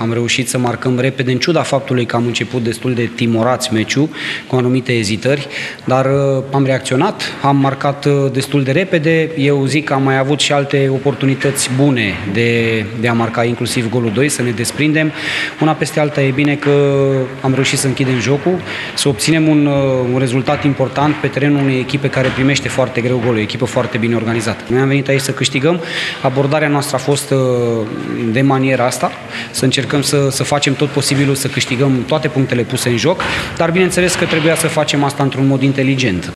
am reușit să marcăm repede, în ciuda faptului că am început destul de timorați meciul, cu anumite ezitări, dar am reacționat, am marcat destul de repede. Eu zic că am mai avut și alte oportunități bune de a marca, inclusiv golul 2, să ne desprindem. Una peste alta e bine că am reușit să închidem jocul, să obținem un rezultat important pe terenul unei echipe care primește foarte greu golul, o echipă foarte bine organizată. Noi am venit aici să câștigăm, abordarea noastră a fost de maniera asta, să încercăm să facem tot posibilul să câștigăm toate punctele puse în joc, dar bineînțeles că trebuia să facem asta într-un mod inteligent.